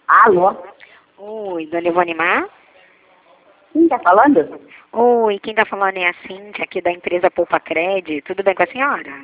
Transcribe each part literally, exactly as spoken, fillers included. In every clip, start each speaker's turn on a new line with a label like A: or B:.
A: Alô?
B: Oi, dona Ivonimar?
A: Quem tá falando?
B: Oi, quem tá falando é a Cíntia, aqui da empresa Poupa Cred. Tudo bem com a senhora?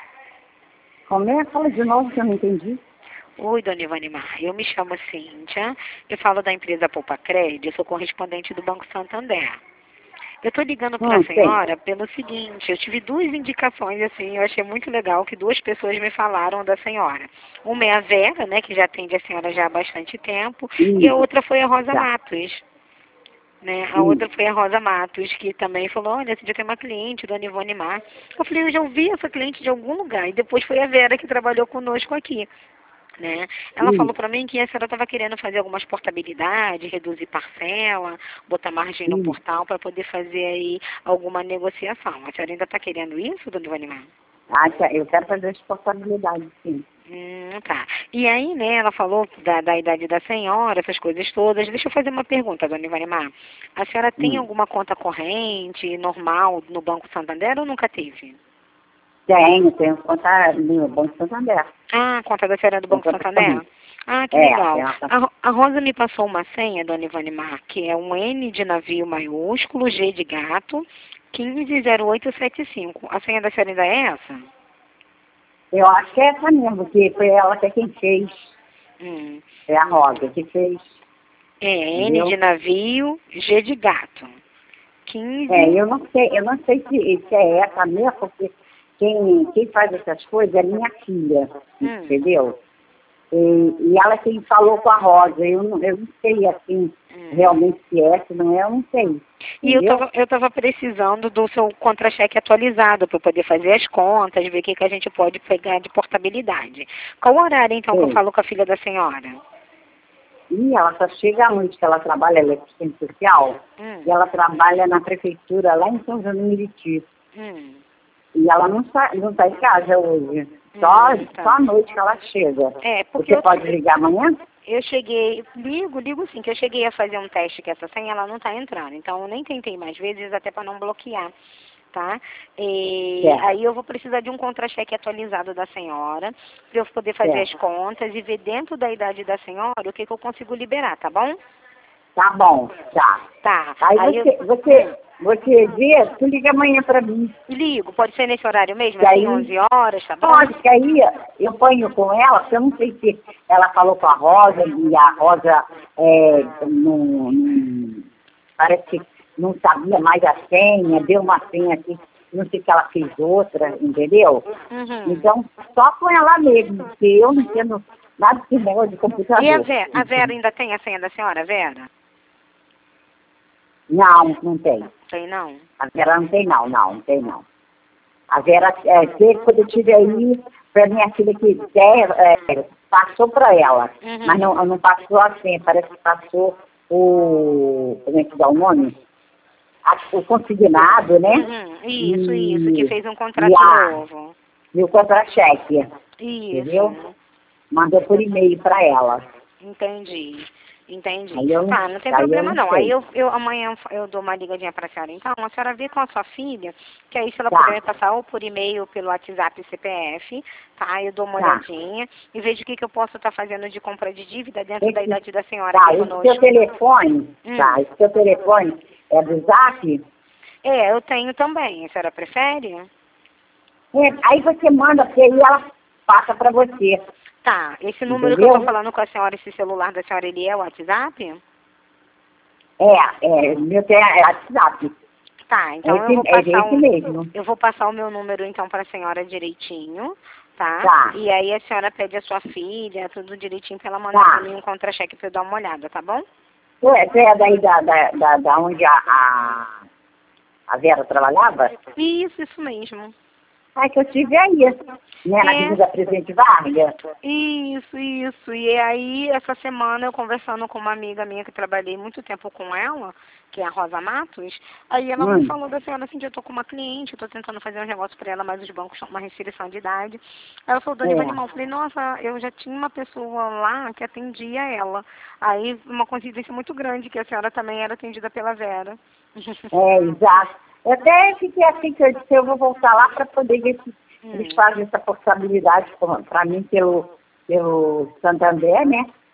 A: Como é? Fala de novo que eu não entendi.
B: Oi, dona Ivonimar. Eu me chamo Cíntia, eu falo da empresa Poupa Cred, eu sou correspondente do Banco Santander. Eu estou ligando para
A: Hum,
B: a
A: sei.
B: senhora pelo seguinte, eu tive duas indicações, assim, eu achei muito legal que duas pessoas me falaram da senhora. Uma é a Vera, né, que já atende a senhora já há bastante tempo, e a
A: Isso,
B: outra foi a Rosa
A: tá.
B: Matos. Né? A outra
A: Isso.
B: foi a Rosa Matos, que também falou, olha, esse dia tem uma cliente, dona Ivone Mar. Eu falei, eu já ouvi essa cliente de algum lugar. E depois foi a Vera que trabalhou conosco aqui. Né? Ela falou
A: Isso.
B: para mim que a senhora estava querendo fazer algumas portabilidades, reduzir parcela, botar margem no
A: Isso.
B: portal para poder fazer aí alguma negociação. A senhora ainda está querendo isso, dona Ivone Mar?
A: Ah, tá. Eu quero fazer responsabilidade, sim.
B: Hum, tá. E aí, né, ela falou da, da idade da senhora, essas coisas todas. Deixa eu fazer uma pergunta, dona Ivanimar. A senhora tem
A: Hum.
B: alguma conta corrente, normal, no Banco Santander ou nunca teve?
A: Tenho, tenho conta no Banco Santander.
B: Ah, a conta da senhora é do
A: Tenho
B: Banco
A: conta
B: Santander?
A: corrente.
B: Ah, que
A: É,
B: legal.
A: tem uma conta.
B: A, Ro- a Rosa me passou uma senha, dona Ivanimar, que é um N de navio maiúsculo, G de gato, quinze zero oito sete cinco. A senha da senhora ainda é essa?
A: Eu acho que é essa mesmo, que foi ela que é quem fez.
B: Hum.
A: É a Rosa que fez,
B: É N de
A: entendeu?
B: navio, G de gato.
A: É,
B: quinze.
A: eu não sei, eu não sei se, se é essa mesmo, porque quem, quem faz essas coisas é minha filha,
B: Hum.
A: entendeu? E, e ela quem falou com a Rosa, eu não, eu não sei assim,
B: Hum.
A: realmente se é, se não é, eu não sei,
B: E eu
A: entendeu?
B: tava, eu tava precisando do seu contra-cheque atualizado para poder fazer as contas, ver o que, que a gente pode pegar de portabilidade. Qual horário, então, que eu
A: Sei.
B: falo com a filha da senhora?
A: E ela só chega à noite, que ela trabalha, ela é assistente social,
B: Hum.
A: e ela trabalha na prefeitura lá em São João do Meriti.
B: Hum.
A: E ela não está não tá em casa hoje, só,
B: Hum, tá.
A: só à noite que ela chega.
B: É, porque
A: Você
B: eu,
A: pode ligar amanhã?
B: eu cheguei, ligo, ligo sim, que eu cheguei a fazer um teste que essa senha ela não tá entrando. Então eu nem tentei mais vezes até para não bloquear, tá? E
A: Certo,
B: aí eu vou precisar de um contra-cheque atualizado da senhora, para eu poder fazer as
A: certo.
B: contas e ver dentro da idade da senhora o que, que eu consigo liberar, tá bom?
A: Tá bom, tá.
B: Tá.
A: Aí
B: Aí eu
A: você, você, você vê, tu liga amanhã pra mim.
B: ligo, pode ser nesse horário mesmo,
A: Que
B: assim,
A: aí,
B: onze horas, tá bom?
A: pode, que aí eu ponho com ela, porque eu não sei se ela falou com a Rosa e a Rosa é, não, não- parece que não sabia mais a senha, deu uma senha aqui, não sei se ela fez outra, entendeu?
B: Uhum.
A: Então, só com ela mesmo, porque eu não entendo nada desse negócio de computador.
B: E a Vera, a Vera ainda tem a senha da senhora, Vera?
A: Não, não tem.
B: Tem não?
A: A Vera não tem não, não, não tem não. A Vera, é, que quando eu tive aí, foi a minha filha que der, é, passou para ela,
B: Uhum.
A: mas não, não passou assim, parece que passou o, como é que dá o nome? A- o consignado, né?
B: Uhum. Isso,
A: E,
B: isso, que fez um contrato
A: e, a,
B: novo.
A: e o contra-cheque, entendeu?
B: Isso.
A: Mandou por e-mail para ela.
B: Entendi. Entendi.
A: Aí eu,
B: Tá, não tem
A: aí eu
B: problema
A: não
B: não. Aí
A: sei.
B: eu, eu amanhã eu dou uma ligadinha pra senhora. Então, a senhora vê com a sua filha, que aí se ela puder me
A: Tá,
B: passar ou por e-mail ou pelo WhatsApp C P F, tá? Eu dou uma
A: tá.
B: olhadinha e vejo o que, que eu posso estar fazendo de compra de dívida dentro da
A: Esse,
B: idade da senhora
A: tá,
B: aqui
A: esse
B: conosco.
A: seu telefone,
B: Hum.
A: tá, esse seu telefone é do Zap?
B: É, eu tenho também. A senhora prefere?
A: É, aí você manda, porque aí ela passa para você,
B: Tá, esse número que eu tô
A: entendeu?
B: falando com a senhora, esse celular da senhora, ele é o WhatsApp?
A: É, é, meu te- é WhatsApp.
B: Tá,
A: É
B: então eu
A: esse,
B: vou
A: é
B: passar
A: esse
B: um,
A: mesmo.
B: eu vou passar o meu número então para a senhora direitinho, tá?
A: Tá,
B: E aí a senhora pede a sua filha, tudo direitinho para ela mandar
A: tá.
B: para mim um contra-cheque para eu dar uma olhada, tá bom?
A: Você é, você é daí da, da, da, da onde a, a, a Vera trabalhava?
B: Isso, isso mesmo.
A: Ah, que eu tive aí, né, na
B: É.
A: Avenida Presidente Vargas.
B: Isso, isso. E aí, essa semana, eu conversando com uma amiga minha que trabalhei muito tempo com ela, que é a Rosa Matos, aí ela me
A: Hum.
B: falou da senhora assim, eu tô com uma cliente, eu tô tentando fazer um negócio para ela, mas os bancos estão com uma restrição de idade. Ela falou, dona
A: É.
B: Ivanimão, eu falei, nossa, eu já tinha uma pessoa lá que atendia ela. Aí, uma coincidência muito grande, que a senhora também era atendida pela Vera.
A: É, exato. Eu até fiquei assim que eu disse, eu vou voltar lá para poder ver se
B: Hum.
A: eles fazem essa possibilidade para mim pelo, pelo Santander, né?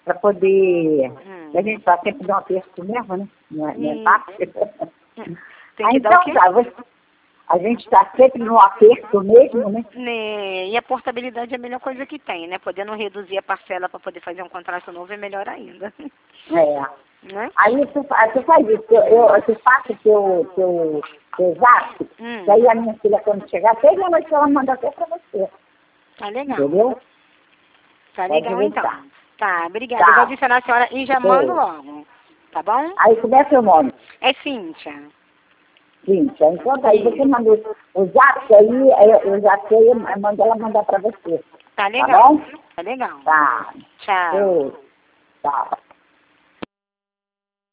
A: para poder...
B: Hum.
A: A gente está sempre no aperto mesmo, né? Não é, não é
B: Hum.
A: fácil.
B: Tem
A: Ah,
B: que
A: então
B: dar o quê?
A: tá, você- a gente está sempre no aperto mesmo, né?
B: Né, e a portabilidade é a melhor coisa que tem, né? Podendo reduzir a parcela para poder fazer um contrato novo é melhor ainda.
A: É.
B: Né?
A: Aí tu, fa- tu faz isso, eu, eu, tu passa o teu, teu, teu zap,
B: Hum.
A: que aí a minha filha quando chegar, até a noite ela manda até para você,
B: Tá legal.
A: entendeu?
B: Tá
A: Pode
B: legal então.
A: deixar.
B: Tá, obrigada.
A: Tá.
B: Eu vou adicionar a senhora e já
A: Beijo.
B: mando logo. Tá bom?
A: Aí como é seu nome?
B: É Cíntia.
A: Cíntia. Enquanto aí você manda o o zap, aí eu, eu já sei, eu mando ela mandar para você.
B: Tá
A: Tá
B: legal.
A: bom?
B: Tá legal.
A: Tá.
B: Tchau.
A: Beijo. Tchau.